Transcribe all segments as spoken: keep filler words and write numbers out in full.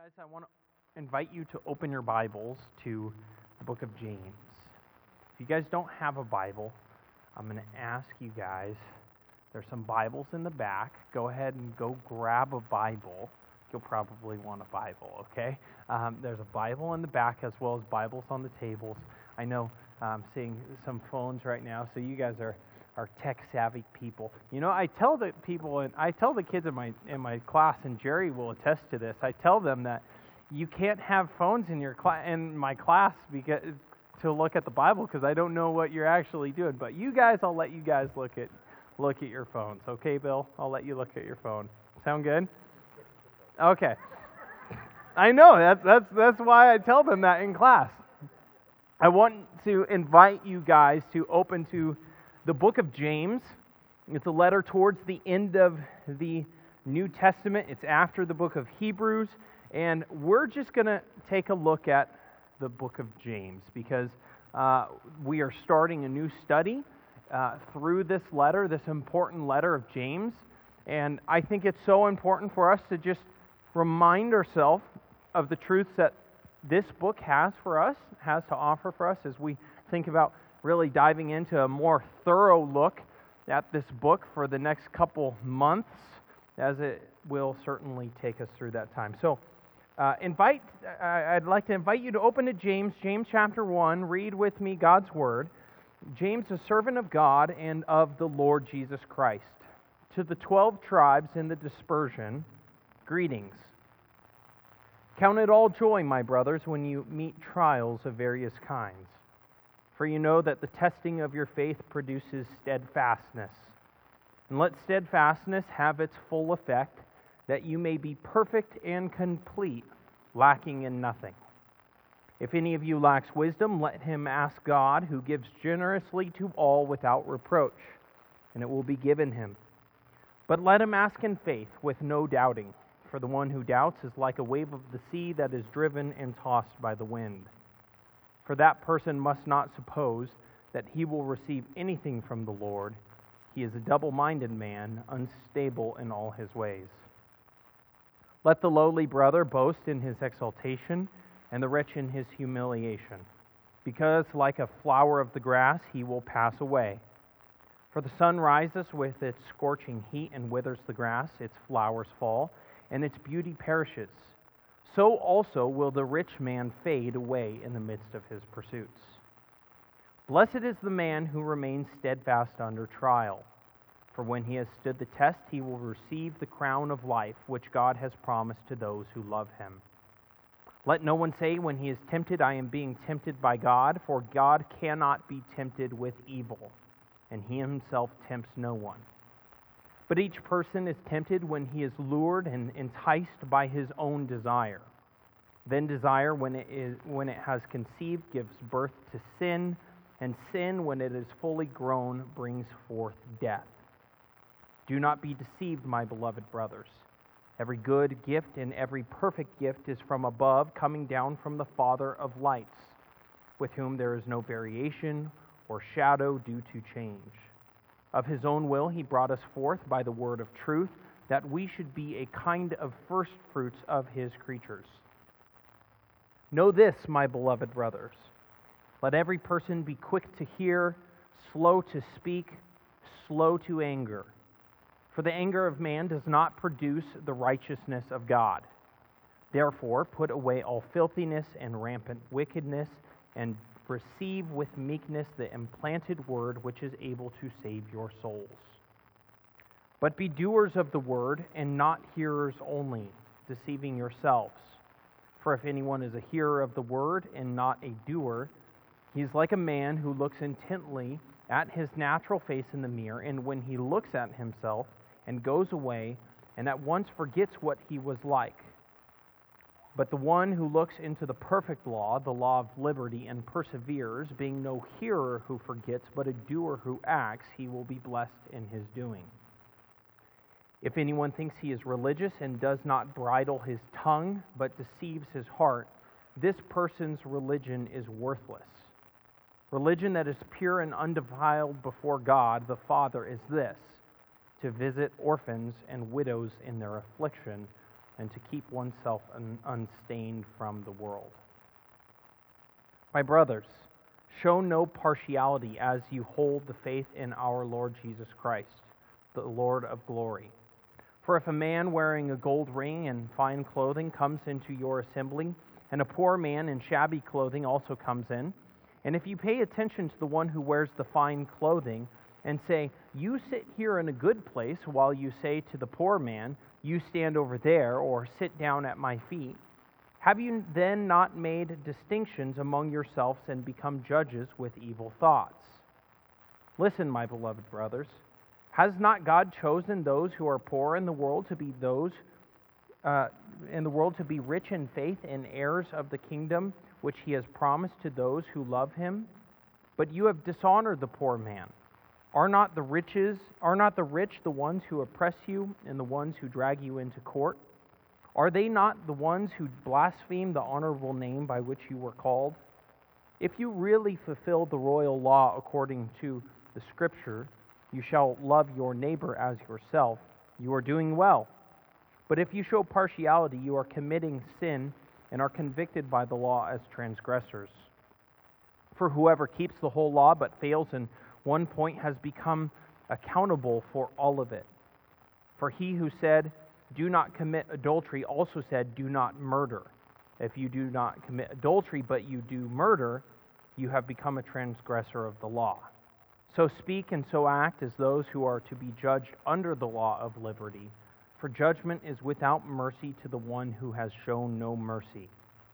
Guys, I want to invite you to open your Bibles to the book of James. If you guys don't have a Bible, I'm going to ask you guys, there's some Bibles in the back. Go ahead and go grab a Bible. You'll probably want a Bible, okay? Um, there's a Bible in the back as well as Bibles on the tables. I know I'm seeing some phones right now, so you guys are are tech-savvy people. You know, I tell the people, and I tell the kids in my in my class, and Jerry will attest to this. I tell them that you can't have phones in your cla- in my class because to look at the Bible because I don't know what you're actually doing. But you guys, I'll let you guys look at look at your phones. Okay, Bill? I'll let you look at your phone. Sound good? Okay. I know that's that's that's why I tell them that in class. I want to invite you guys to open to the book of James. It's a letter towards the end of the New Testament. It's after the book of Hebrews, and we're just going to take a look at the book of James because uh, we are starting a new study uh, through this letter, this important letter of James, and I think it's so important for us to just remind ourselves of the truths that this book has for us, has to offer for us as we think about really diving into a more thorough look at this book for the next couple months, as it will certainly take us through that time. So, uh, invite. I'd like to invite you to open to James, James chapter one. Read with me God's Word. James, a servant of God and of the Lord Jesus Christ. To the twelve tribes in the dispersion, greetings. Count it all joy, my brothers, when you meet trials of various kinds. For you know that the testing of your faith produces steadfastness. And let steadfastness have its full effect, that you may be perfect and complete, lacking in nothing. If any of you lacks wisdom, let him ask God, who gives generously to all without reproach, and it will be given him. But let him ask in faith, with no doubting, for the one who doubts is like a wave of the sea that is driven and tossed by the wind. For that person must not suppose that he will receive anything from the Lord. He is a double-minded man, unstable in all his ways. Let the lowly brother boast in his exaltation, and the rich in his humiliation, because like a flower of the grass he will pass away. For the sun rises with its scorching heat and withers the grass, its flowers fall, and its beauty perishes. So also will the rich man fade away in the midst of his pursuits. Blessed is the man who remains steadfast under trial, for when he has stood the test, he will receive the crown of life which God has promised to those who love him. Let no one say when he is tempted, I am being tempted by God, for God cannot be tempted with evil, and he himself tempts no one. But each person is tempted when he is lured and enticed by his own desire. Then desire, when it is when it has conceived, gives birth to sin, and sin, when it is fully grown, brings forth death. Do not be deceived, my beloved brothers. Every good gift and every perfect gift is from above, coming down from the Father of lights, with whom there is no variation or shadow due to change. Of his own will he brought us forth by the word of truth, that we should be a kind of first fruits of his creatures. Know this, my beloved brothers. Let every person be quick to hear, slow to speak, slow to anger. For the anger of man does not produce the righteousness of God. Therefore, put away all filthiness and rampant wickedness, and receive with meekness the implanted word which is able to save your souls. But be doers of the word, and not hearers only, deceiving yourselves. For if anyone is a hearer of the word and not a doer, he is like a man who looks intently at his natural face in the mirror, and when he looks at himself and goes away, and at once forgets what he was like. But the one who looks into the perfect law, the law of liberty, and perseveres, being no hearer who forgets, but a doer who acts, he will be blessed in his doing. If anyone thinks he is religious and does not bridle his tongue, but deceives his heart, this person's religion is worthless. Religion that is pure and undefiled before God the Father is this: to visit orphans and widows in their affliction, and to keep oneself un- unstained from the world. My brothers, show no partiality as you hold the faith in our Lord Jesus Christ, the Lord of glory. For if a man wearing a gold ring and fine clothing comes into your assembly, and a poor man in shabby clothing also comes in, and if you pay attention to the one who wears the fine clothing, and say, "You sit here in a good place," while you say to the poor man, "You stand over there," or "Sit down at my feet," have you then not made distinctions among yourselves and become judges with evil thoughts? Listen, my beloved brothers, has not God chosen those who are poor in the world to be those uh, in the world to be rich in faith and heirs of the kingdom which he has promised to those who love him? But you have dishonored the poor man. Are not the riches are not the rich the ones who oppress you and the ones who drag you into court? Are they not the ones who blaspheme the honorable name by which you were called? If you really fulfill the royal law according to the Scripture, you shall love your neighbor as yourself, you are doing well. But if you show partiality, you are committing sin and are convicted by the law as transgressors. For whoever keeps the whole law but fails in one point has become accountable for all of it. For he who said, "Do not commit adultery," also said, "Do not murder." If you do not commit adultery, but you do murder, you have become a transgressor of the law. So speak and so act as those who are to be judged under the law of liberty, for judgment is without mercy to the one who has shown no mercy.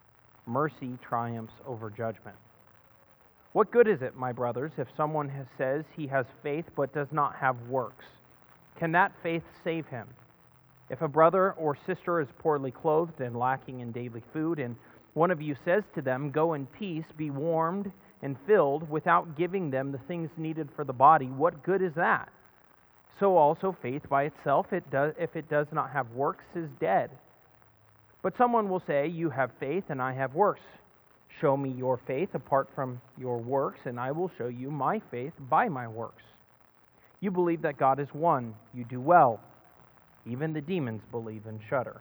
Mercy triumphs over judgment. What good is it, my brothers, if someone has, says he has faith but does not have works? Can that faith save him? If a brother or sister is poorly clothed and lacking in daily food, and one of you says to them, "Go in peace, be warmed and filled," without giving them the things needed for the body, what good is that? So also faith by itself, it does, if it does not have works, is dead. But someone will say, "You have faith and I have works. Show me your faith apart from your works, and I will show you my faith by my works." You believe that God is one. You do well. Even the demons believe and shudder.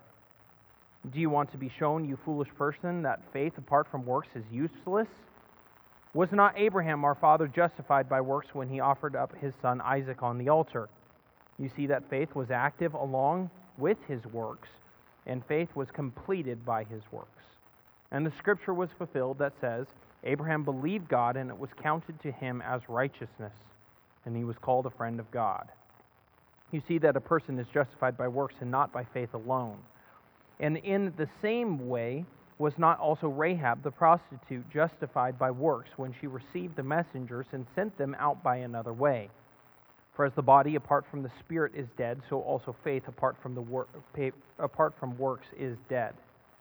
Do you want to be shown, you foolish person, that faith apart from works is useless? Was not Abraham our father justified by works when he offered up his son Isaac on the altar? You see that faith was active along with his works, and faith was completed by his works. And the scripture was fulfilled that says, "Abraham believed God, and it was counted to him as righteousness, and he was called a friend of God." You see that a person is justified by works and not by faith alone. And in the same way, was not also Rahab the prostitute justified by works when she received the messengers and sent them out by another way? For as the body apart from the spirit is dead, so also faith apart from the wor- apart from works is dead.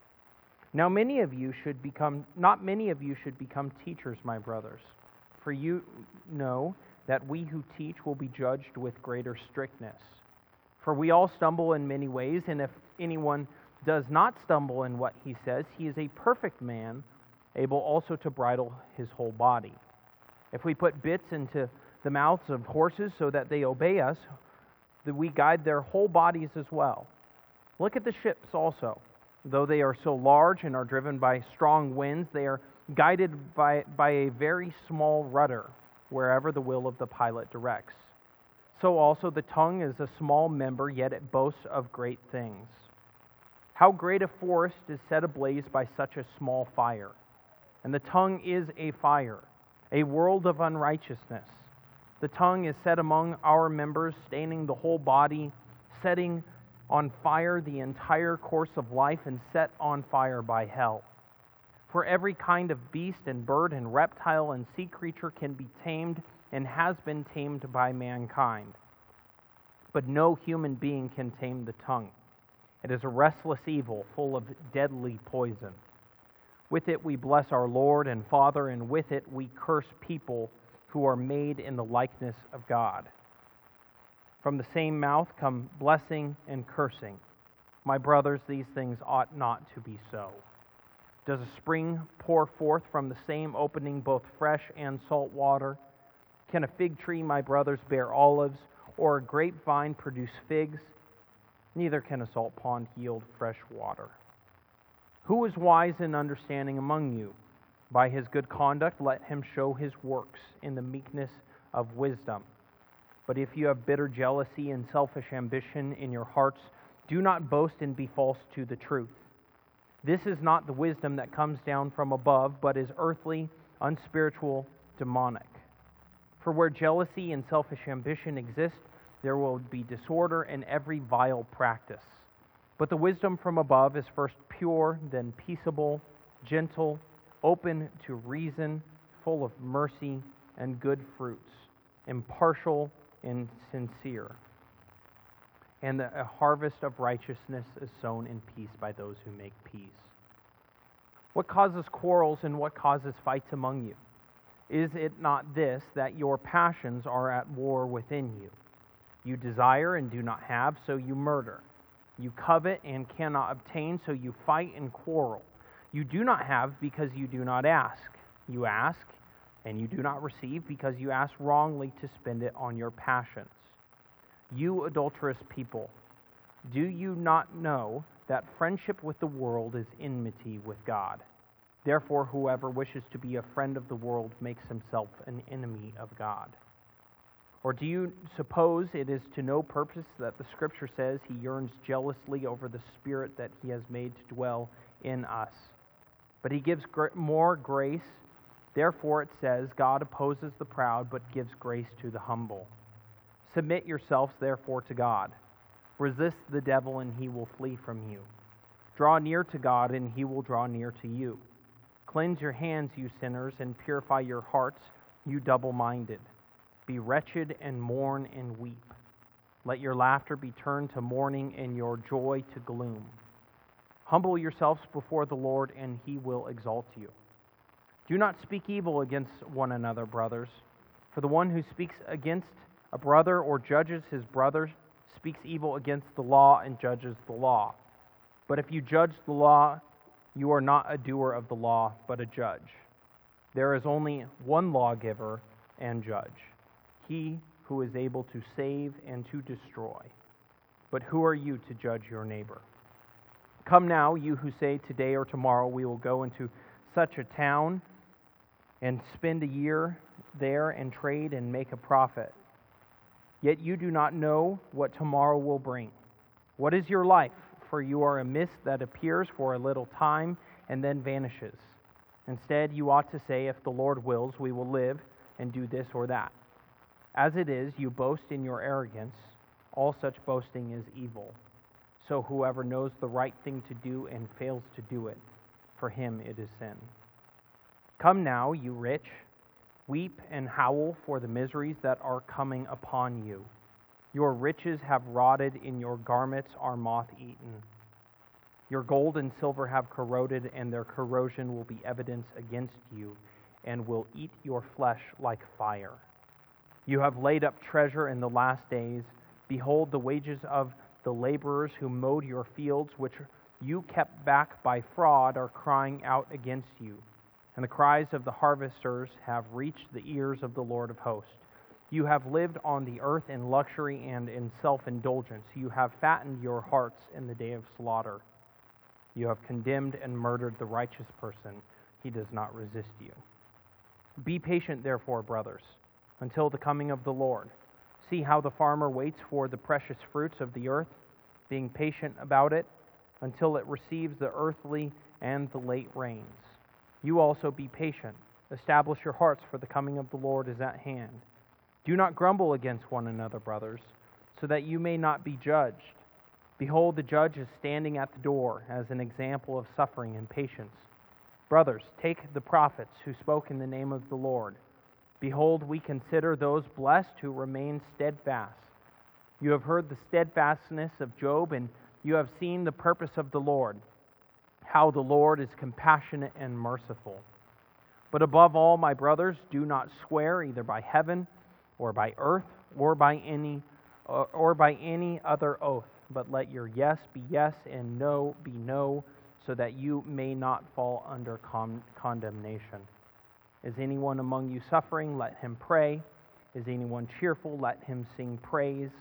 Now many of you should become not many of you should become teachers, my brothers, for you know that we who teach will be judged with greater strictness. For we all stumble in many ways, and if anyone does not stumble in what he says, he is a perfect man, able also to bridle his whole body. If we put bits into the mouths of horses so that they obey us, that we guide their whole bodies as well. Look at the ships also. Though they are so large and are driven by strong winds, they are guided by, by a very small rudder, wherever the will of the pilot directs. So also the tongue is a small member, yet it boasts of great things. How great a forest is set ablaze by such a small fire! And the tongue is a fire, a world of unrighteousness. The tongue is set among our members, staining the whole body, setting on fire the entire course of life, and set on fire by hell. For every kind of beast and bird and reptile and sea creature can be tamed and has been tamed by mankind. But no human being can tame the tongue. It is a restless evil, full of deadly poison. With it we bless our Lord and Father, and with it we curse people who are made in the likeness of God. From the same mouth come blessing and cursing. My brothers, these things ought not to be so. Does a spring pour forth from the same opening both fresh and salt water? Can a fig tree, my brothers, bear olives, or a grapevine produce figs? neither can a salt pond yield fresh water. Who is wise and understanding among you? By his good conduct let him show his works in the meekness of wisdom. But if you have bitter jealousy and selfish ambition in your hearts, do not boast and be false to the truth. This is not the wisdom that comes down from above, but is earthly, unspiritual, demonic. For where jealousy and selfish ambition exist, there will be disorder and every vile practice. But the wisdom from above is first pure, then peaceable, gentle, open to reason, full of mercy and good fruits, impartial and sincere. And the, a harvest of righteousness is sown in peace by those who make peace. What causes quarrels and what causes fights among you? Is it not this, that your passions are at war within you? You desire and do not have, so you murder. You covet and cannot obtain, so you fight and quarrel. You do not have because you do not ask. You ask, and you do not receive because you ask wrongly to spend it on your passions. You adulterous people, do you not know that friendship with the world is enmity with God? Therefore, whoever wishes to be a friend of the world makes himself an enemy of God. Or do you suppose it is to no purpose that the Scripture says he yearns jealously over the Spirit that he has made to dwell in us? But he gives gr- more grace. Therefore it says, God opposes the proud, but gives grace to the humble. Submit yourselves therefore to God. Resist the devil, and he will flee from you. Draw near to God, and he will draw near to you. Cleanse your hands, you sinners, and purify your hearts, you double-minded. Be wretched and mourn and weep. Let your laughter be turned to mourning and your joy to gloom. Humble yourselves before the Lord, and he will exalt you. Do not speak evil against one another, brothers. For the one who speaks against a brother or judges his brother speaks evil against the law and judges the law. But if you judge the law, you are not a doer of the law, but a judge. There is only one lawgiver and judge, he who is able to save and to destroy. But who are you to judge your neighbor? Come now, you who say, today or tomorrow we will go into such a town and spend a year there and trade and make a profit. Yet you do not know what tomorrow will bring. What is your life? For you are a mist that appears for a little time and then vanishes. Instead, you ought to say, if the Lord wills, we will live and do this or that. As it is, you boast in your arrogance. All such boasting is evil. So whoever knows the right thing to do and fails to do it, for him it is sin. Come now, you rich, weep and howl for the miseries that are coming upon you. Your riches have rotted, in your garments are moth-eaten. Your gold and silver have corroded, and their corrosion will be evidence against you, and will eat your flesh like fire. You have laid up treasure in the last days. Behold, the wages of the laborers who mowed your fields, which you kept back by fraud, are crying out against you. And the cries of the harvesters have reached the ears of the Lord of hosts. You have lived on the earth in luxury and in self-indulgence. You have fattened your hearts in the day of slaughter. You have condemned and murdered the righteous person. He does not resist you. Be patient, therefore, brothers, until the coming of the Lord. See how the farmer waits for the precious fruits of the earth, being patient about it until it receives the earthly and the late rains. You also be patient. Establish your hearts, for the coming of the Lord is at hand. Do not grumble against one another, brothers, so that you may not be judged. Behold, the judge is standing at the door as an example of suffering and patience. Brothers, take the prophets who spoke in the name of the Lord. Behold, we consider those blessed who remain steadfast. You have heard the steadfastness of Job, and you have seen the purpose of the Lord, how the Lord is compassionate and merciful. But above all, my brothers, do not swear either by heaven or by earth or by any or, or by any other oath, but let your yes be yes and no be no, so that you may not fall under con- condemnation. Is anyone among you suffering? Let him pray. Is anyone cheerful? Let him sing praise.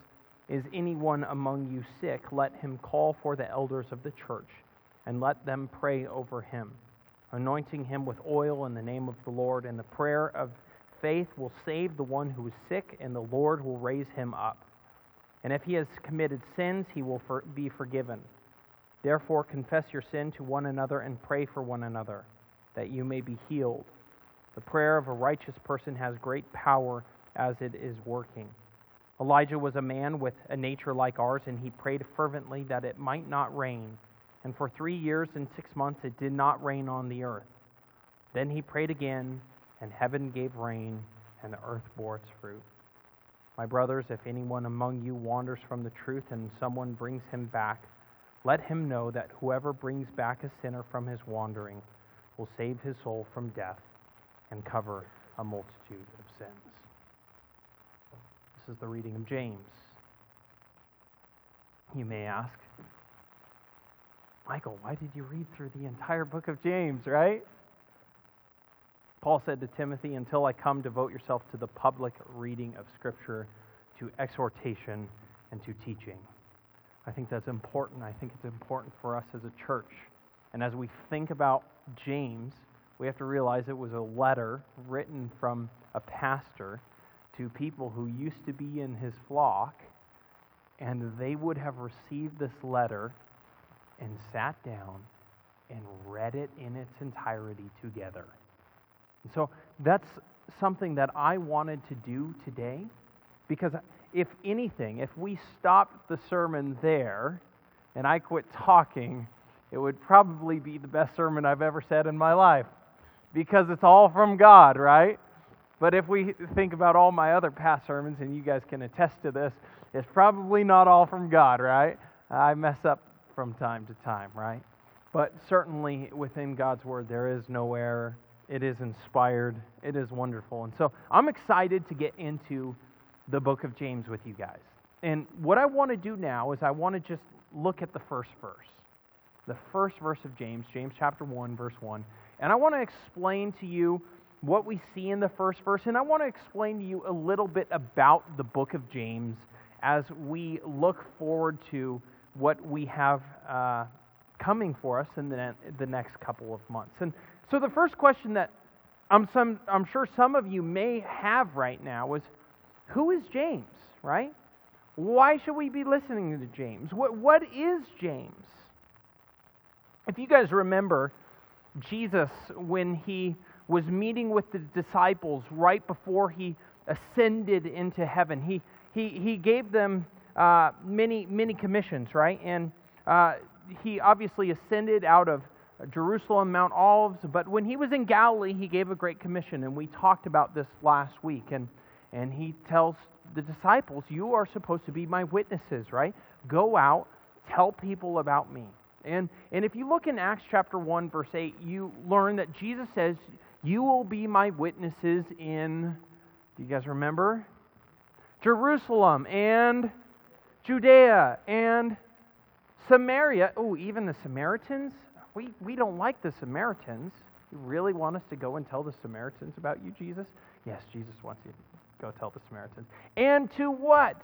Is anyone among you sick? Let him call for the elders of the church, and let them pray over him, anointing him with oil in the name of the Lord. And the prayer of faith will save the one who is sick, and the Lord will raise him up. And if he has committed sins, he will for- be forgiven. Therefore, confess your sin to one another and pray for one another, that you may be healed. The prayer of a righteous person has great power as it is working. Elijah was a man with a nature like ours, and he prayed fervently that it might not rain. And for three years and six months it did not rain on the earth. Then he prayed again, and heaven gave rain, and the earth bore its fruit. My brothers, if anyone among you wanders from the truth and someone brings him back, let him know that whoever brings back a sinner from his wandering will save his soul from death and cover a multitude of sins. This is the reading of James. You may ask, Michael, why did you read through the entire book of James, right? Paul said to Timothy, until I come, devote yourself to the public reading of Scripture, to exhortation, and to teaching. I think that's important. I think it's important for us as a church. And as we think about James, we have to realize it was a letter written from a pastor to people who used to be in his flock, and they would have received this letter and sat down and read it in its entirety together. And so that's something that I wanted to do today, because if anything, if we stopped the sermon there and I quit talking, it would probably be the best sermon I've ever said in my life, because it's all from God, right? But if we think about all my other past sermons, and you guys can attest to this, it's probably not all from God, right? I mess up from time to time, right? But certainly within God's Word, there is no error. It is inspired. It is wonderful. And so I'm excited to get into the book of James with you guys. And what I want to do now is I want to just look at the first verse. The first verse of James, James chapter one, verse one. And I want to explain to you what we see in the first verse, and I want to explain to you a little bit about the book of James as we look forward to what we have uh, coming for us in the, the next couple of months. And so the first question that I'm, some, I'm sure some of you may have right now is, who is James, right? Why should we be listening to James? What, what is James? If you guys remember, Jesus, when he was meeting with the disciples right before he ascended into heaven, he he he gave them uh, many many commissions, right? And uh, he obviously ascended out of Jerusalem, Mount Olives, but when he was in Galilee, he gave a great commission, and we talked about this last week. And and he tells the disciples, "You are supposed to be my witnesses, right? Go out, tell people about me." And and if you look in Acts chapter one, verse eight, you learn that Jesus says, "You will be my witnesses in," do you guys remember? Jerusalem and Judea and Samaria. Oh, even the Samaritans? We, we don't like the Samaritans. You really want us to go and tell the Samaritans about you, Jesus? Yes, Jesus wants you to go tell the Samaritans. And to what?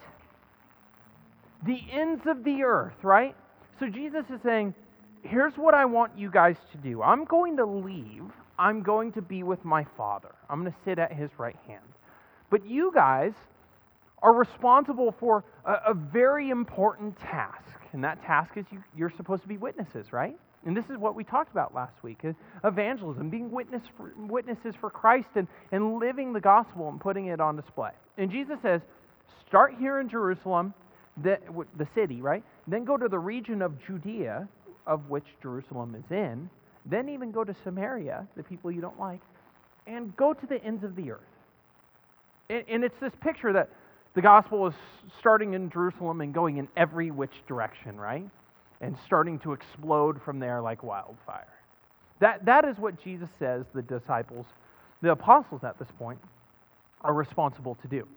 The ends of the earth, right? So Jesus is saying, here's what I want you guys to do. I'm going to leave. I'm going to be with my Father. I'm going to sit at His right hand. But you guys are responsible for a, a very important task. And that task is you, you're supposed to be witnesses, right? And this is what we talked about last week. Evangelism, being witness for, witnesses for Christ and, and living the gospel and putting it on display. And Jesus says, start here in Jerusalem, the, the city, right? Then go to the region of Judea, of which Jerusalem is in. Then even go to Samaria, the people you don't like, and go to the ends of the earth. And, and it's this picture that the gospel is starting in Jerusalem and going in every which direction, right? And starting to explode from there like wildfire. That, that is what Jesus says the disciples, the apostles at this point, are responsible to do.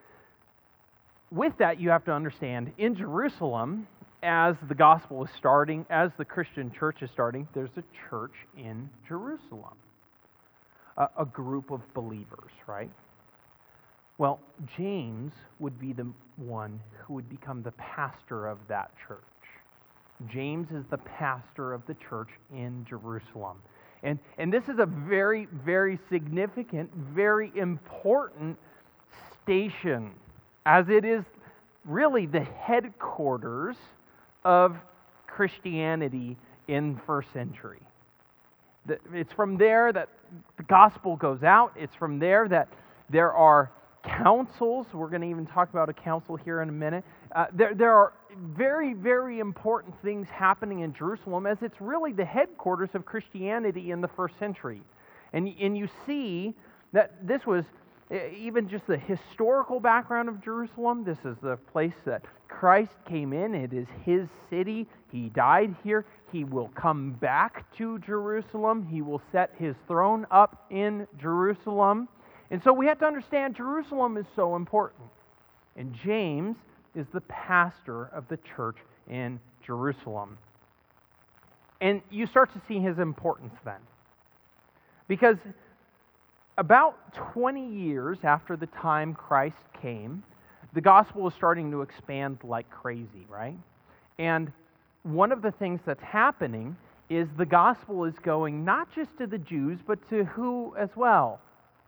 With that, you have to understand, in Jerusalem, as the gospel is starting, as the Christian church is starting, there's a church in Jerusalem. A, a group of believers, right? Well, James would be the one who would become the pastor of that church. James is the pastor of the church in Jerusalem. And, and this is a very, very significant, very important station, as it is really the headquarters of Christianity in the first century. It's from there that the gospel goes out. It's from there that there are councils. We're going to even talk about a council here in a minute. Uh, there, there are very, very important things happening in Jerusalem, as it's really the headquarters of Christianity in the first century. And, and you see that this was even just the historical background of Jerusalem. This is the place that Christ came in. It is His city. He died here. He will come back to Jerusalem. He will set His throne up in Jerusalem. And so we have to understand Jerusalem is so important. And James is the pastor of the church in Jerusalem. And you start to see his importance then. Because about twenty years after the time Christ came, the gospel is starting to expand like crazy, right? And one of the things that's happening is the gospel is going not just to the Jews, but to who as well?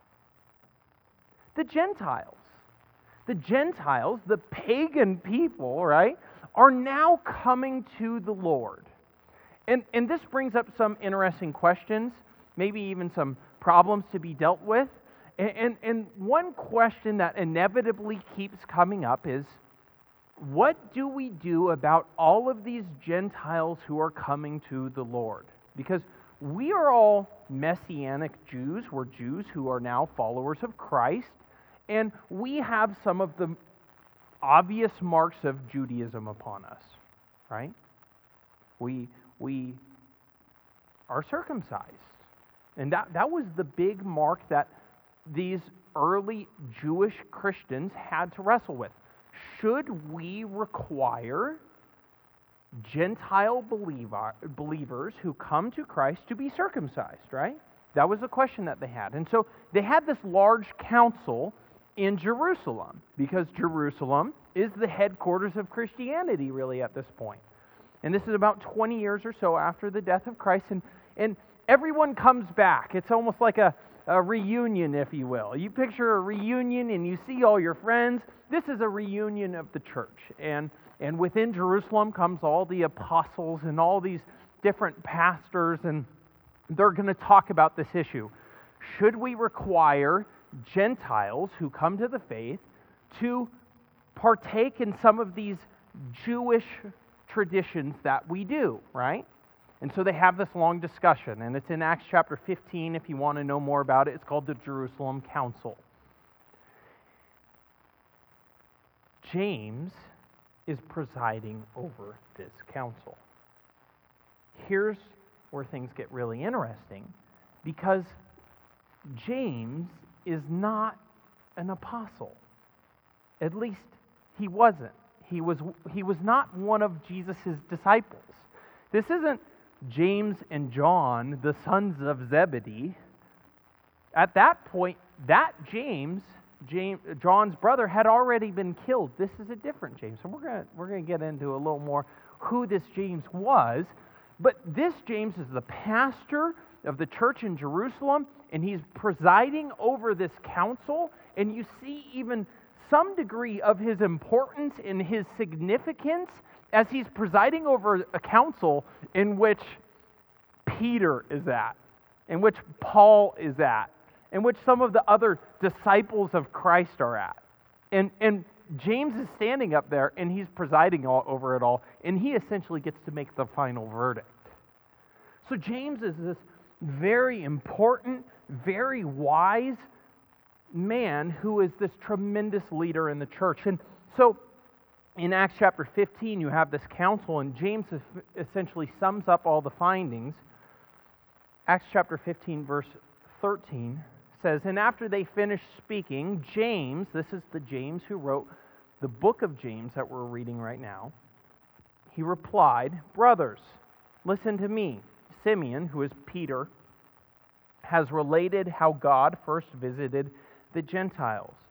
The Gentiles. The Gentiles, the pagan people, right, are now coming to the Lord. And, and this brings up some interesting questions, maybe even some problems to be dealt with. And, and, and one question that inevitably keeps coming up is, what do we do about all of these Gentiles who are coming to the Lord? Because we are all Messianic Jews. We're Jews who are now followers of Christ. And we have some of the obvious marks of Judaism upon us, right? We, we are circumcised. And that, that was the big mark that these early Jewish Christians had to wrestle with. Should we require Gentile believer, believers who come to Christ to be circumcised, right? That was a question that they had. And so they had this large council in Jerusalem, because Jerusalem is the headquarters of Christianity really at this point. And this is about twenty years or so after the death of Christ, and, and everyone comes back. It's almost like a, a reunion, if you will. You picture a reunion and you see all your friends. This is a reunion of the church. And, and within Jerusalem comes all the apostles and all these different pastors, and they're going to talk about this issue. Should we require Gentiles who come to the faith to partake in some of these Jewish traditions that we do, right? And so they have this long discussion, and it's in Acts chapter fifteen if you want to know more about it. It's called the Jerusalem Council. James is presiding over this council. Here's where things get really interesting, because James is not an apostle. At least he wasn't. He was, he was not one of Jesus' disciples. This isn't James and John, the sons of Zebedee. At that point, that James, James, John's brother, had already been killed. This is a different James. So we're going we're going to get into a little more who this James was. But this James is the pastor of the church in Jerusalem, and he's presiding over this council, and you see even some degree of his importance and his significance as he's presiding over a council in which Peter is at, in which Paul is at, in which some of the other disciples of Christ are at. And, and James is standing up there, and he's presiding all, over it all, and he essentially gets to make the final verdict. So James is this very important, very wise man who is this tremendous leader in the church. And so in Acts chapter fifteen, you have this council, and James essentially sums up all the findings. Acts chapter fifteen, verse thirteen says, "And after they finished speaking, James," this is the James who wrote the book of James that we're reading right now, he replied, "Brothers, listen to me. Simeon," who is Peter, "has related how God first visited the Gentiles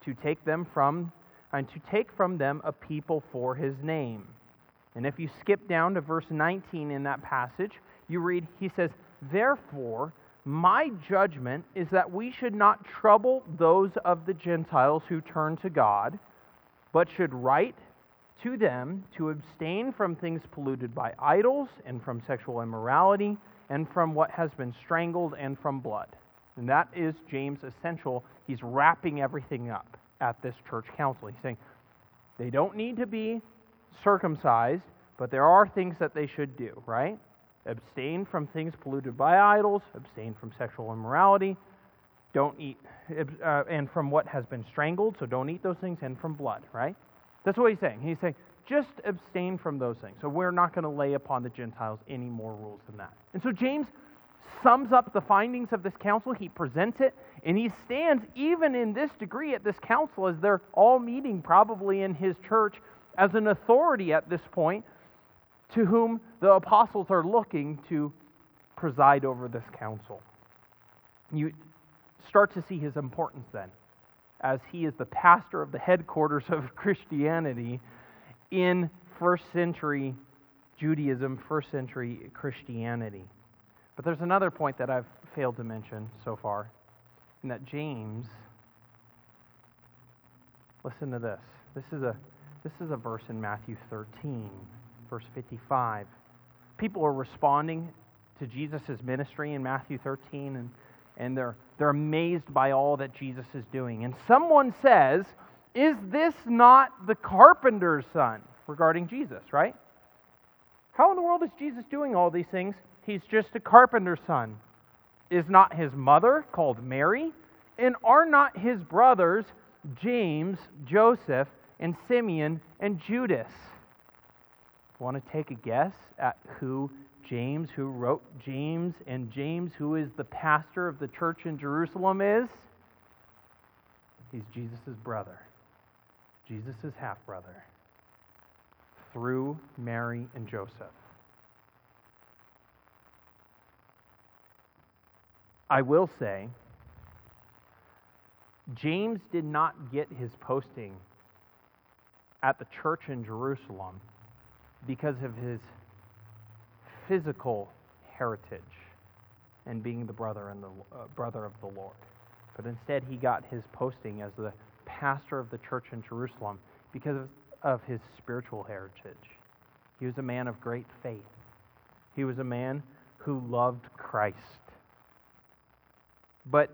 to take them from and to take from them a people for his name. And if you skip down to verse nineteen in that passage, you read, he says, "Therefore, my judgment is that we should not trouble those of the Gentiles who turn to God, but should write to them to abstain from things polluted by idols, and from sexual immorality, and from what has been strangled, and from blood." And that is James' essential. He's wrapping everything up at this church council. He's saying they don't need to be circumcised, but there are things that they should do, right? Abstain from things polluted by idols, abstain from sexual immorality, don't eat, uh, and from what has been strangled, so don't eat those things, and from blood, right? That's what he's saying. He's saying, just abstain from those things. So we're not going to lay upon the Gentiles any more rules than that. And so James sums up the findings of this council. He presents it, and he stands even in this degree at this council, as they're all meeting probably in his church, as an authority at this point to whom the apostles are looking to preside over this council. You start to see his importance then, as he is the pastor of the headquarters of Christianity in first century Judaism, first century Christianity. But there's another point that I've failed to mention so far, and that James, listen to this. This is a this is a verse in Matthew thirteen, verse fifty-five. People are responding to Jesus' ministry in Matthew thirteen, and, and they're they're amazed by all that Jesus is doing. And someone says, "Is this not the carpenter's son?" Regarding Jesus, right? How in the world is Jesus doing all these things? He's just a carpenter's son. Is not his mother called Mary? And are not his brothers James, Joseph, and Simeon, and Judas? Want to take a guess at who James, who wrote James, and James, who is the pastor of the church in Jerusalem, is? He's Jesus' brother. Jesus' half-brother. Through Mary and Joseph. I will say, James did not get his posting at the church in Jerusalem because of his physical heritage and being the brother and the uh, brother of the Lord. But instead, he got his posting as the pastor of the church in Jerusalem because of, of his spiritual heritage. He was a man of great faith. He was a man who loved Christ. But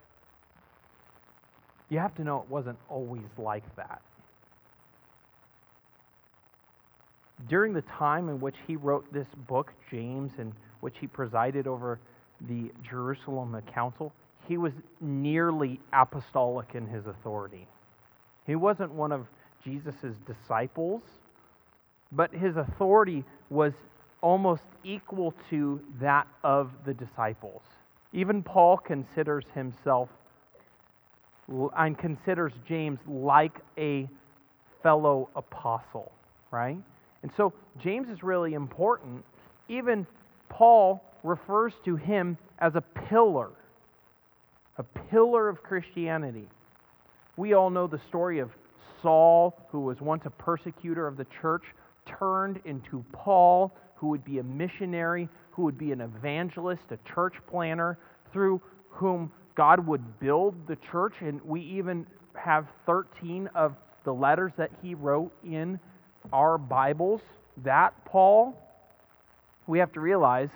you have to know it wasn't always like that. During the time in which he wrote this book, James, in which he presided over the Jerusalem Council, he was nearly apostolic in his authority. He wasn't one of Jesus' disciples, but his authority was almost equal to that of the disciples. Even Paul considers himself and considers James like a fellow apostle, right? And so James is really important. Even Paul refers to him as a pillar, a pillar of Christianity. We all know the story of Saul, who was once a persecutor of the church, turned into Paul, who would be a missionary, who would be an evangelist, a church planner, through whom God would build the church. And we even have thirteen of the letters that he wrote in our Bibles. That Paul, we have to realize,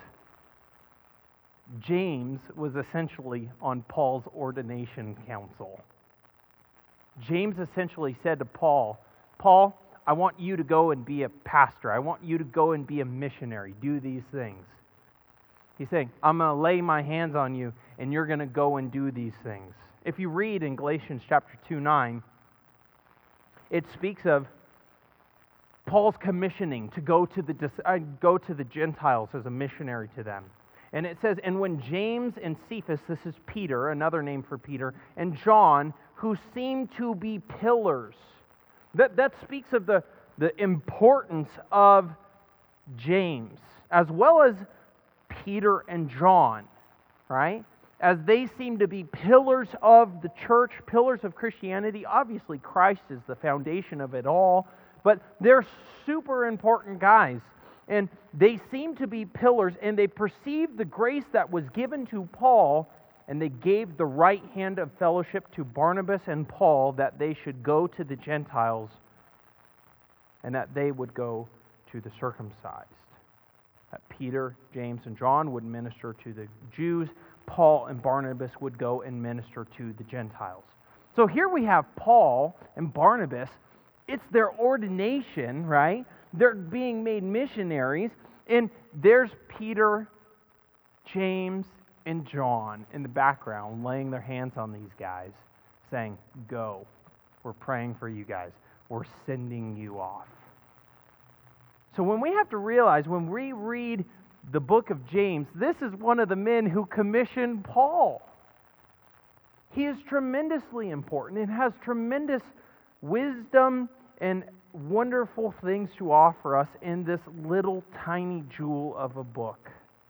James was essentially on Paul's ordination council. James essentially said to Paul, Paul, I want you to go and be a pastor. I want you to go and be a missionary. Do these things. He's saying, I'm going to lay my hands on you, and you're going to go and do these things. If you read in Galatians chapter two, nine, it speaks of Paul's commissioning to go to the uh, go to the Gentiles as a missionary to them. And it says, and when James and Cephas, this is Peter, another name for Peter, and John, who seemed to be pillars. That, that speaks of the, the importance of James, as well as Peter and John, right? as they seem to be pillars of the church, pillars of Christianity. Obviously, Christ is the foundation of it all, but they're super important guys. And they seem to be pillars, and they perceived the grace that was given to Paul, and they gave the right hand of fellowship to Barnabas and Paul that they should go to the Gentiles and that they would go to the circumcised. That Peter, James, and John would minister to the Jews. Paul and Barnabas would go and minister to the Gentiles. So here we have Paul and Barnabas. It's their ordination, right? They're being made missionaries. And there's Peter, James, and John in the background laying their hands on these guys, saying, go. We're praying for you guys. We're sending you off. So when we have to realize, when we read the book of James, this is one of the men who commissioned Paul. He is tremendously important and has tremendous wisdom and wonderful things to offer us in this little tiny jewel of a book.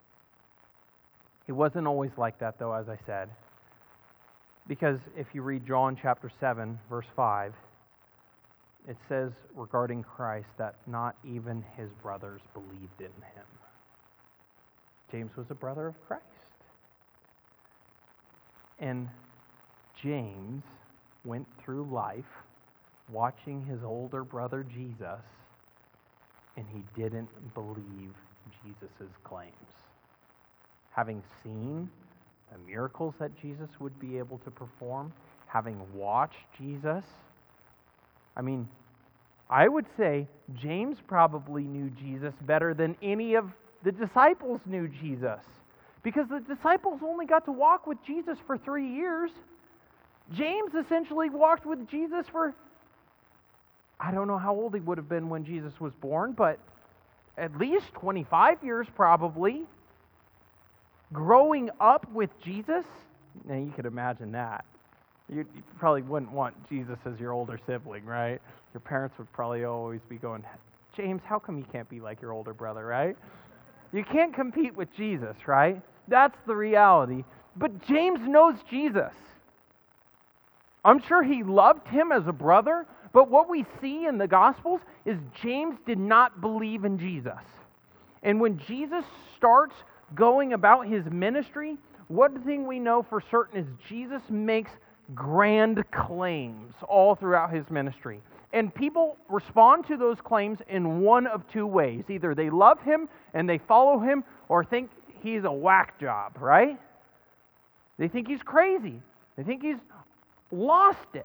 It wasn't always like that, though, as I said. Because if you read John chapter seven, verse five, it says regarding Christ that not even his brothers believed in him. James was a brother of Christ. And James went through life watching his older brother Jesus, and he didn't believe Jesus' claims. Having seen the miracles that Jesus would be able to perform, having watched Jesus, I mean, I would say James probably knew Jesus better than any of the disciples knew Jesus, because the disciples only got to walk with Jesus for three years. James essentially walked with Jesus for, I don't know how old he would have been when Jesus was born, but at least twenty-five years probably. Growing up with Jesus, now you could imagine that. You, you probably wouldn't want Jesus as your older sibling, right? Your parents would probably always be going, James, how come you can't be like your older brother, right? You can't compete with Jesus, right? That's the reality. But James knows Jesus. I'm sure he loved him as a brother, but what we see in the Gospels is James did not believe in Jesus. And when Jesus starts going about his ministry, one thing we know for certain is Jesus makes grand claims all throughout his ministry. And people respond to those claims in one of two ways. Either they love him and they follow him, or think he's a whack job, right? They think he's crazy. They think he's lost it.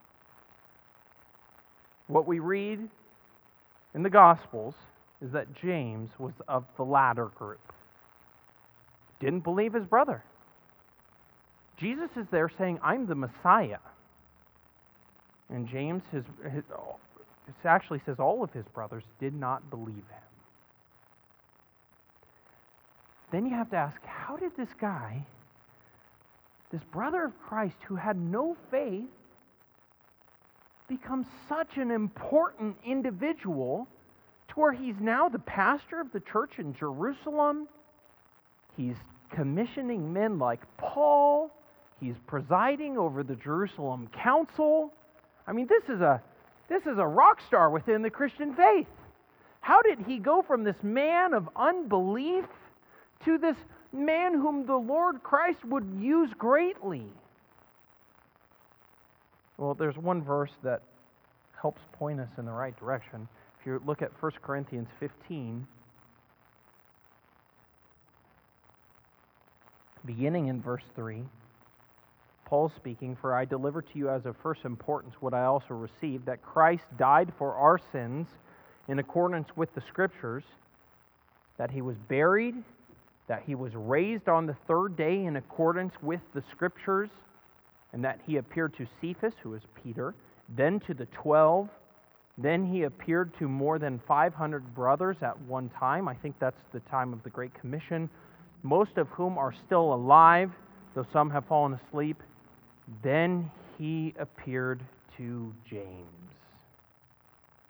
What we read in the Gospels is that James was of the latter group. Didn't believe his brother. Jesus is there saying, I'm the Messiah. And James, his, his, it actually says all of his brothers did not believe him. Then you have to ask, how did this guy, this brother of Christ who had no faith, become such an important individual to where he's now the pastor of the church in Jerusalem? He's commissioning men like Paul. He's presiding over the Jerusalem council. I mean, this is a this is a rock star within the Christian faith. How did he go from this man of unbelief to this man whom the Lord Christ would use greatly? Well, there's one verse that helps point us in the right direction. If you look at First Corinthians fifteen, beginning in verse three, Paul speaking, "For I delivered to you as of first importance what I also received, that Christ died for our sins in accordance with the Scriptures, that he was buried, that he was raised on the third day in accordance with the Scriptures, and that he appeared to Cephas," who is Peter, "then to the twelve, then he appeared to more than five hundred brothers at one time." I think that's the time of the Great Commission, "most of whom are still alive, though some have fallen asleep. Then he appeared to James."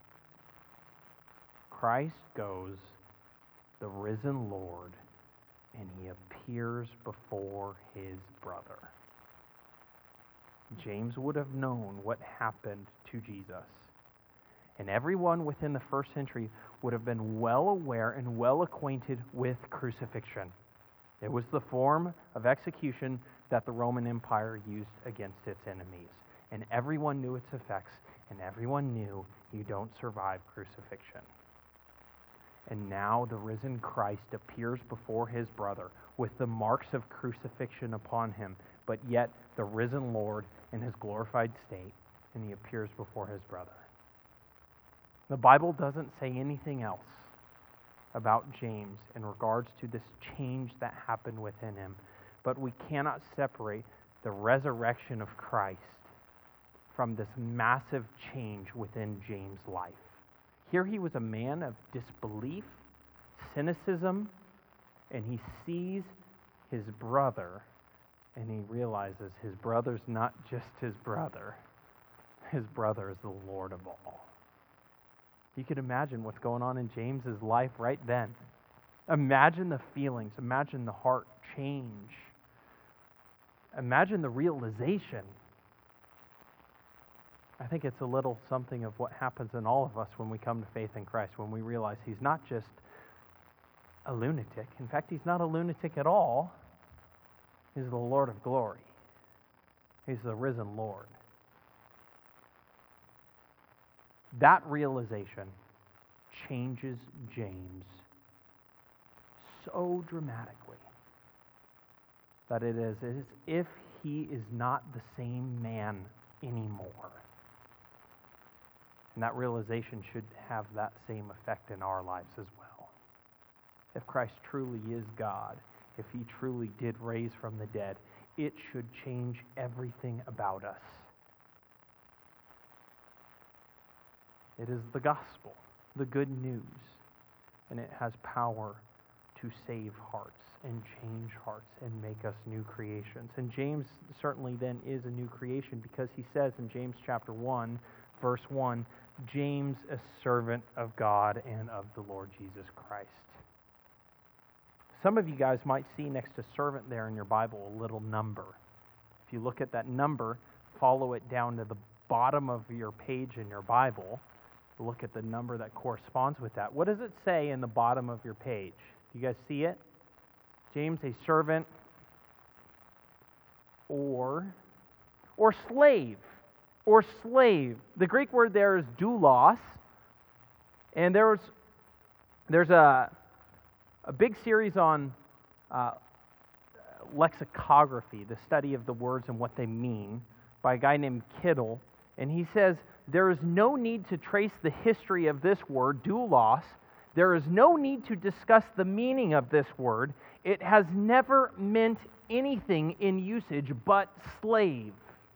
Christ goes, the risen Lord, and he appears before his brother. James would have known what happened to Jesus. And everyone within the first century would have been well aware and well acquainted with crucifixion. It was the form of execution that the Roman Empire used against its enemies. And everyone knew its effects, and everyone knew you don't survive crucifixion. And now the risen Christ appears before his brother with the marks of crucifixion upon him, but yet the risen Lord in his glorified state, and he appears before his brother. The Bible doesn't say anything else about James in regards to this change that happened within him, but we cannot separate the resurrection of Christ from this massive change within James' life. Here he was a man of disbelief, cynicism, and he sees his brother, and he realizes his brother's not just his brother. His brother is the Lord of all. You could imagine what's going on in James's life right then. Imagine the feelings. Imagine the heart change. Imagine the realization. I think it's a little something of what happens in all of us when we come to faith in Christ, when we realize he's not just a lunatic. In fact, he's not a lunatic at all. He's the Lord of glory. He's the risen Lord. That realization changes James so dramatically that it is as if he is not the same man anymore. And that realization should have that same effect in our lives as well. If Christ truly is God, if he truly did raise from the dead, it should change everything about us. It is the gospel, the good news, and it has power to save hearts and change hearts and make us new creations. And James certainly then is a new creation, because he says in James chapter one, verse one, James, a servant of God and of the Lord Jesus Christ. Some of you guys might see next to servant there in your Bible a little number. If you look at that number, follow it down to the bottom of your page in your Bible, look at the number that corresponds with that. What does it say in the bottom of your page? Do you guys see it? James, a servant or or slave. Or slave. The Greek word there is doulos. And there's there's a a big series on uh, lexicography, the study of the words and what they mean, by a guy named Kittle. And he says, there is no need to trace the history of this word, doulos. There is no need to discuss the meaning of this word. It has never meant anything in usage but slave.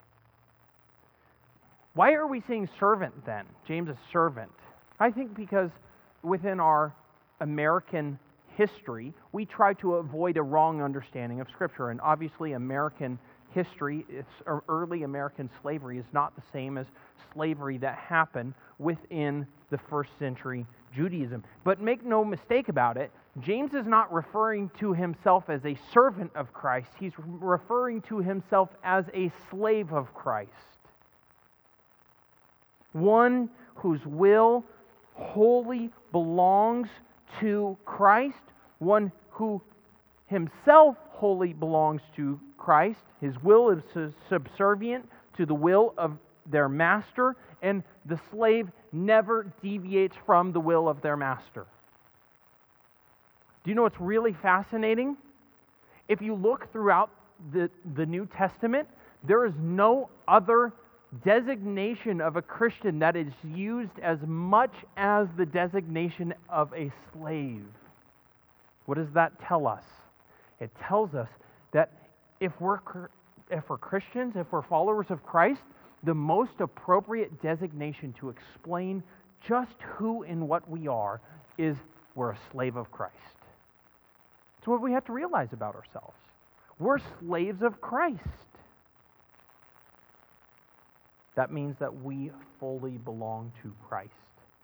Why are we saying servant then? James is servant. I think because within our American history, we try to avoid a wrong understanding of Scripture. And obviously American history, it's, early American slavery is not the same as slavery that happened within the first century Judaism. But make no mistake about it, James is not referring to himself as a servant of Christ. He's referring to himself as a slave of Christ. One whose will wholly belongs to Christ, one who himself wholly belongs to Christ. His will is subservient to the will of their master, and the slave never deviates from the will of their master. Do you know what's really fascinating? If you look throughout the, the New Testament, there is no other designation of a Christian that is used as much as the designation of a slave. What does that tell us? It tells us that if we're if we're Christians, if we're followers of Christ, the most appropriate designation to explain just who and what we are is we're a slave of Christ. It's what we have to realize about ourselves. We're slaves of Christ. That means that we fully belong to Christ.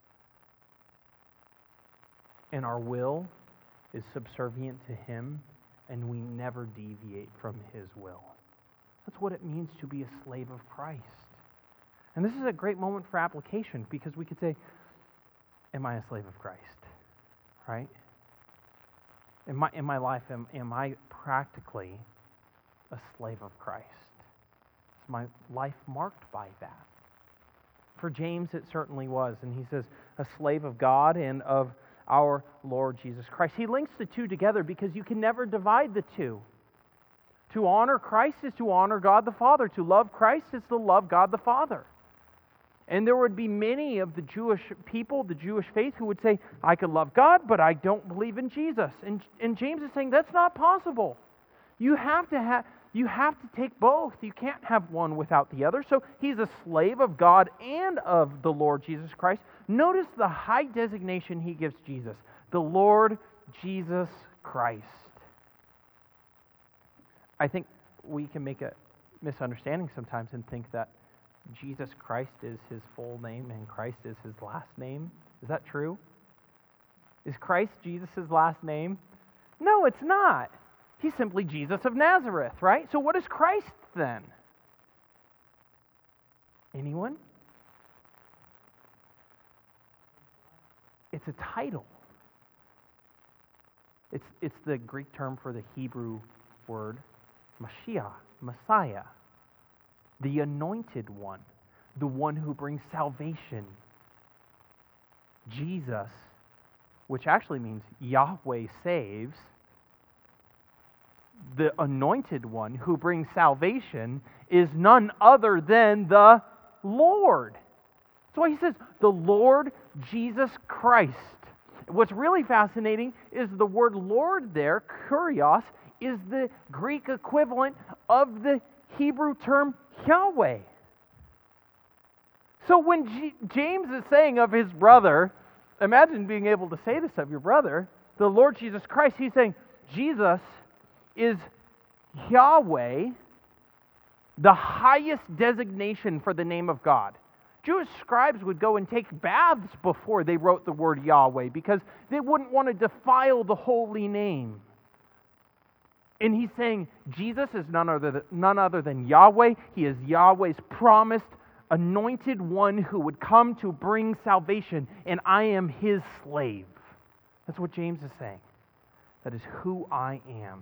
And our will is subservient to Him, and we never deviate from His will. That's what it means to be a slave of Christ. And this is a great moment for application, because we could say, am I a slave of Christ? Right? In my, in my life, am, am I practically a slave of Christ? Is my life marked by that? For James, it certainly was. And he says, a slave of God and of our Lord Jesus Christ. He links the two together because you can never divide the two. To honor Christ is to honor God the Father. To love Christ is to love God the Father. And there would be many of the Jewish people, the Jewish faith, who would say, I can love God, but I don't believe in Jesus. And, and James is saying that's not possible. You have to have you have to take both. You can't have one without the other. So he's a slave of God and of the Lord Jesus Christ. Notice the high designation he gives Jesus, the Lord Jesus Christ. I think we can make a misunderstanding sometimes and think that Jesus Christ is his full name and Christ is his last name. Is that true? Is Christ Jesus' last name? No, it's not. He's simply Jesus of Nazareth, right? So what is Christ then? Anyone? It's a title. It's, it's the Greek term for the Hebrew word Mashiach, Messiah. The anointed one, the one who brings salvation. Jesus, which actually means Yahweh saves, the anointed one who brings salvation is none other than the Lord. That's why he says, the Lord Jesus Christ. What's really fascinating is the word Lord there, kurios, is the Greek equivalent of the Hebrew term Yahweh. So when G- James is saying of his brother, imagine being able to say this of your brother, the Lord Jesus Christ, he's saying Jesus is Yahweh, the highest designation for the name of God. Jewish scribes would go and take baths before they wrote the word Yahweh because they wouldn't want to defile the holy name. And he's saying Jesus is none other than, none other than Yahweh. He is Yahweh's promised anointed one who would come to bring salvation, and I am his slave. That's what James is saying. That is who I am.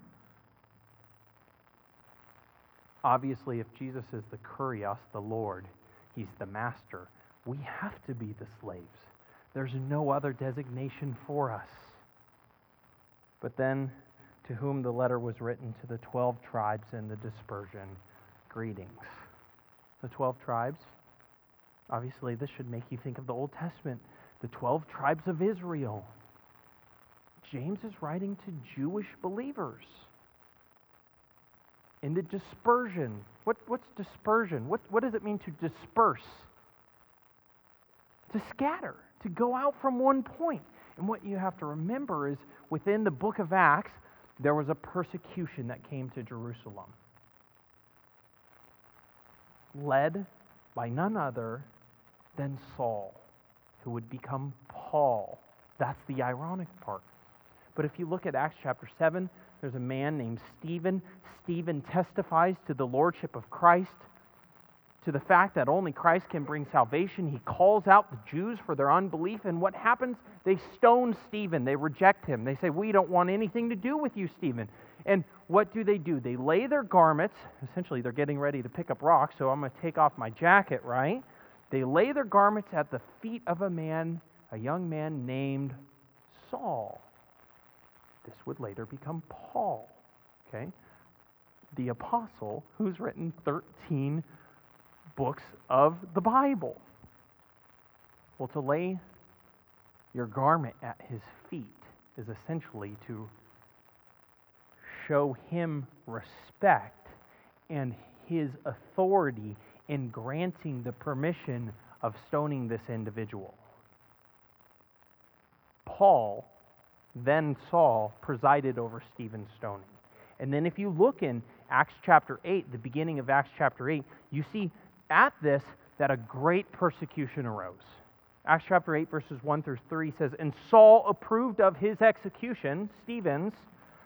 Obviously, if Jesus is the kurios, the Lord, he's the master, we have to be the slaves. There's no other designation for us. But then, to whom the letter was written, to the twelve tribes in the dispersion, greetings. The twelve tribes, obviously this should make you think of the Old Testament, the twelve tribes of Israel. James is writing to Jewish believers. In the dispersion, what, what's dispersion? What, what does it mean to disperse? To scatter, to go out from one point. And what you have to remember is within the book of Acts, there was a persecution that came to Jerusalem, led by none other than Saul, who would become Paul. That's the ironic part. But if you look at Acts chapter seven, there's a man named Stephen. Stephen testifies to the lordship of Christ, to the fact that only Christ can bring salvation. He calls out the Jews for their unbelief, and what happens? They stone Stephen. They reject him. They say, we don't want anything to do with you, Stephen. And what do they do? They lay their garments. Essentially, they're getting ready to pick up rocks, so I'm going to take off my jacket, right? They lay their garments at the feet of a man, a young man named Saul. This would later become Paul, okay? The apostle who's written thirteen books of the Bible. Well, to lay your garment at his feet is essentially to show him respect and his authority in granting the permission of stoning this individual. Paul, then Saul, presided over Stephen's stoning. And then if you look in Acts chapter eight, the beginning of Acts chapter eight, you see at this that a great persecution arose. Acts chapter eight, verses one through three says, and Saul approved of his execution, Stephen's,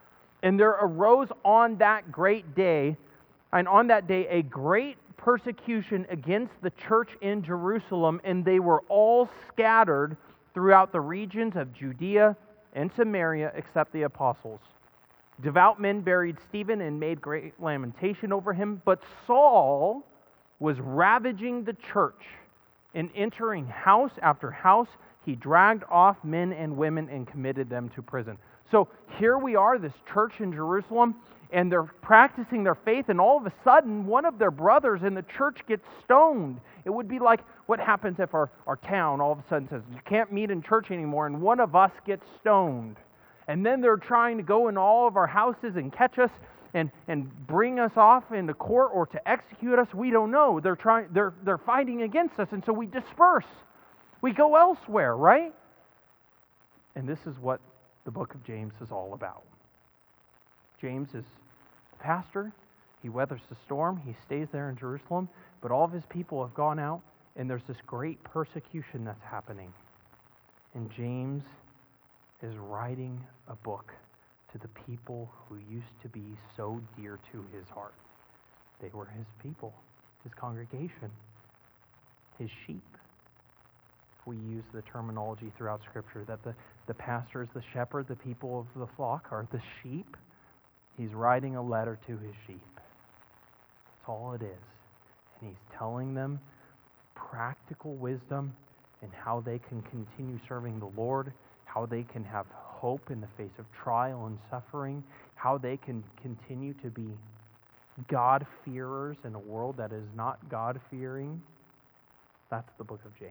And there arose on that great day, and on that day, a great persecution against the church in Jerusalem, and they were all scattered throughout the regions of Judea and Samaria, except the apostles. Devout men buried Stephen and made great lamentation over him, but Saul was ravaging the church, and entering house after house, he dragged off men and women and committed them to prison. So here we are, this church in Jerusalem, and they're practicing their faith, and all of a sudden, one of their brothers in the church gets stoned. It would be like what happens if our, our town all of a sudden says, you can't meet in church anymore, and one of us gets stoned. And then they're trying to go in all of our houses and catch us and, and bring us off into court or to execute us. We don't know. They're trying, they're, they're fighting against us, and so we disperse. We go elsewhere, right? And this is what the book of James is all about. James is a pastor. He weathers the storm. He stays there in Jerusalem. But all of his people have gone out, and there's this great persecution that's happening. And James is writing a book to the people who used to be so dear to his heart. They were his people, his congregation, his sheep. If we use the terminology throughout Scripture that the, the pastor is the shepherd, the people of the flock are the sheep, he's writing a letter to his sheep. That's all it is. And he's telling them practical wisdom in how they can continue serving the Lord, how they can have hope in the face of trial and suffering, how they can continue to be God-fearers in a world that is not God-fearing. That's the book of James.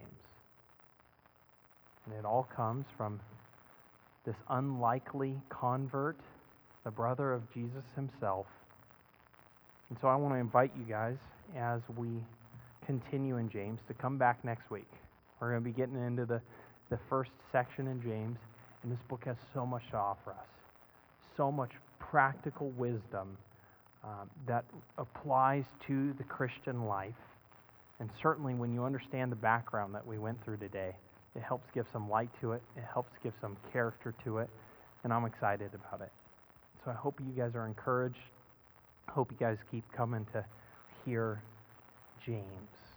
And it all comes from this unlikely convert, the brother of Jesus himself. And so I want to invite you guys, as we continue in James, to come back next week. We're going to be getting into the, the first section in James, and this book has so much to offer us. So much practical wisdom um, that applies to the Christian life. And certainly when you understand the background that we went through today, it helps give some light to it. It helps give some character to it. And I'm excited about it. So I hope you guys are encouraged. I hope you guys keep coming to hear James.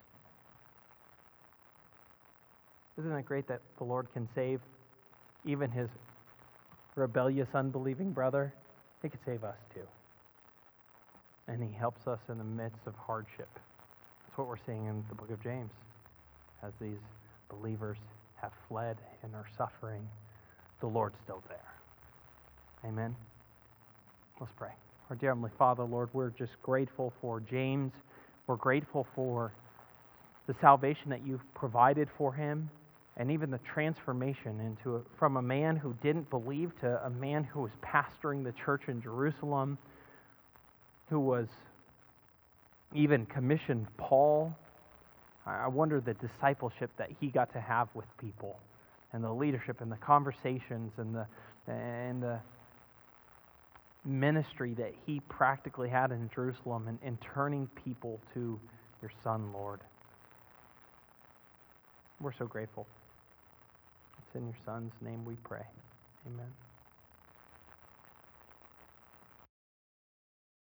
Isn't it great that the Lord can save even his rebellious, unbelieving brother? He could save us too. And he helps us in the midst of hardship. That's what we're seeing in the book of James. As these believers have fled and are suffering, the Lord's still there. Amen. Let's pray. Our dear Heavenly Father, Lord, we're just grateful for James. We're grateful for the salvation that you've provided for him, and even the transformation into a, from a man who didn't believe to a man who was pastoring the church in Jerusalem, who was even commissioned Paul. I wonder the discipleship that he got to have with people, and the leadership and the conversations and the and the ministry that he practically had in Jerusalem and, and turning people to your Son, Lord. We're so grateful. It's in your Son's name we pray. Amen.